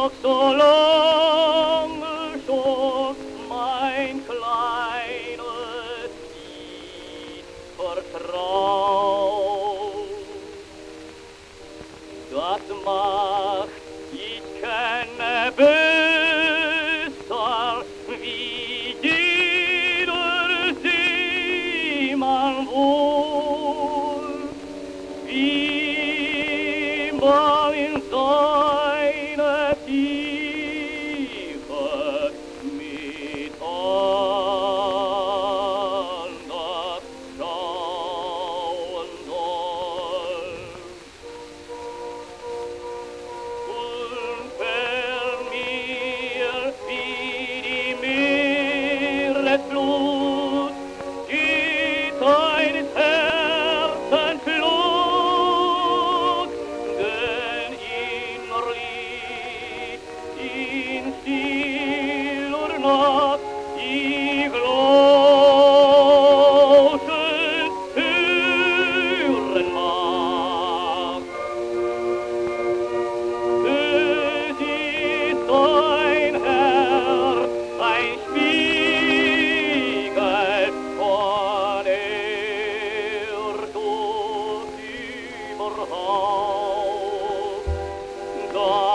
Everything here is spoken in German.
doch so lange schon mein kleines Lied vertraut. Das macht ich kenne besser wie jeder Seemann wohl, wie man in seine Tiefe mit Andacht schauen soll. Und wenn mir wie die Meeresflut geht eines Herzens Flut, denn innerlich in stiller Nacht die Glocken hören mag. Es ist ein Herz, ein Spiegel von Irrtum überhaupt.